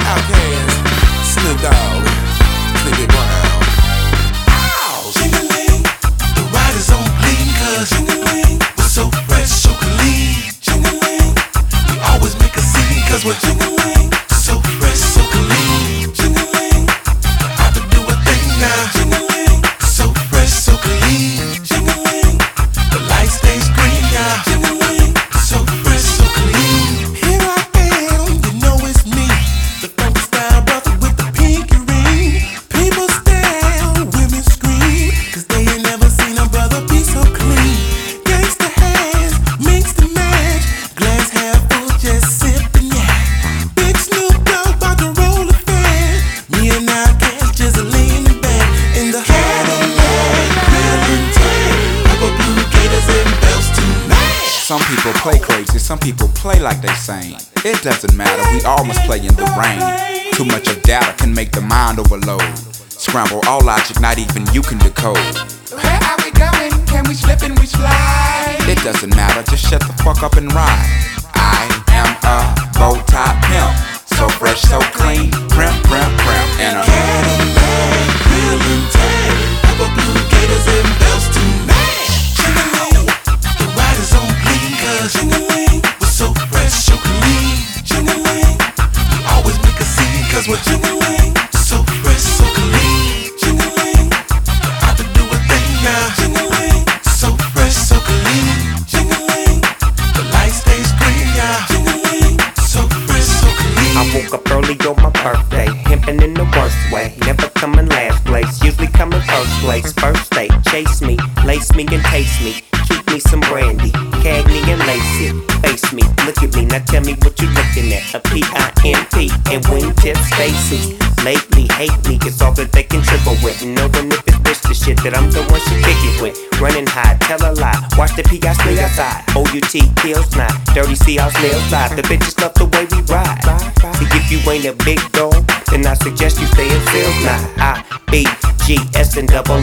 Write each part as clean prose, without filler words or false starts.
Outkast, Snoop Dogg, Sleepy Brown. Ow! Jing-a-ling, the ride is on clean, cause Jing-a-ling, we're so fresh, so clean. Jing-a-ling, we always make a scene, cause we're Jing-a-ling, so fresh, so clean. Jing-a-ling, I can do a thing now. Jing-a-ling, so fresh, so clean. Jing-a-ling, the light stays green now. Jing-a-ling, so fresh, so clean. Here I am, you know it's me, the funky style brother with the pinky ring. People stare, women scream, cause they ain't never seen a brother be so clean. Gangsta hands, mix the match, glass half full, just sippin', yeah. Big Snoop Dogg about to roll a fan. Me and Outkast just leaning back in the Cadillac, real tight, rubber blue gators and belts to match. Some people play crazy, some people play like they sane. It doesn't matter, we all must play in the rain. Too much of data can make the mind overload. Scramble all logic, not even you can decode. Where are we going? Can we slip and we slide? It doesn't matter, just shut the fuck up and ride. I am a bow-tie pimp, so fresh, so clean, primp, primp, primp, and a Cadillac, real tight, rubber blue gators and belts to match. Jing-a-ling, the ride is on clean, cause Jing-a-ling, we're so fresh, so clean. Jing-a-ling, we always make a scene, cause we're Jing-a-ling, so fresh, so clean. Jing-a-ling, I can do a thing now. Jing-a-ling, so fresh, so clean. Jing-a-ling, the light stays green, yeah. Jing-a-ling, so fresh, so clean. I woke up early on my birthday, pimping in the worst way. Never coming last place, usually coming first place. First date, chase me, lace me and taste me. Keep me some brandy, Cagney and Lacey. Face me, look at me, now tell me what you looking at. A P-I-M-P and wingtip Stacy. Lately, hate me, it's all that they can triple with. Knowing if it's bitch the shit that I'm the one she kick it with. Running high, tell a lie, watch the P.I. stay outside. O-U-T kills not, dirty see our snails slide. The bitches love the way we ride. See if you ain't a big dog, then I suggest you stay in sales now. I-B-G-S and double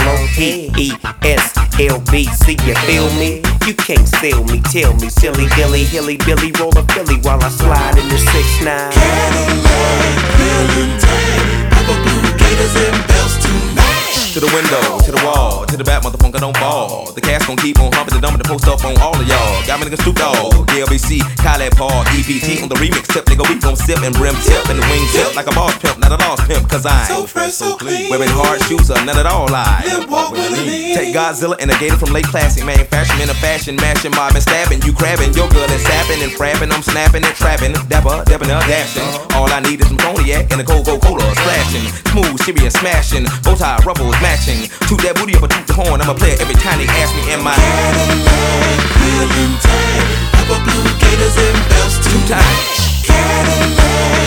O-P-E-S-L-B-C, you feel me? You can't steal me, tell me, silly Billy, hilly Billy, roll a Philly while I slide in the 6'9". Cadillac, real tight, rubber blue gators and belts to match. To the window, to the wall, to the back, motherfucker, don't ball. The cast gon' keep on humping, the dumb to post up on all of y'all. Got me nigga Snoop Dogg, DLBC, Khaled Paul, EPT on the remix tip. Nigga, we gon' sip and brim tip and the wing tip like a boss pimp, not a lost pimp, cause I So fresh, so clean. wearing hard shoes are none at all lie. Live walk with a lean. Take Godzilla and a gator from Lake Classic, manufacturing in a fashion, mashing, mobbing, stabbing. You crabbing, your girl is sapping and frapping. I'm snapping and trapping, dapper, dipping, dashing. All I need is some cognac and a Coca-Cola splashing. Smooth, serious, smashing, bow tie, ruffles matching. Toot that booty up a toot the horn. I'ma play it every time they ask me in my Cadillac, real tight, rubber blue gators and belts to tight. match. Cadillac,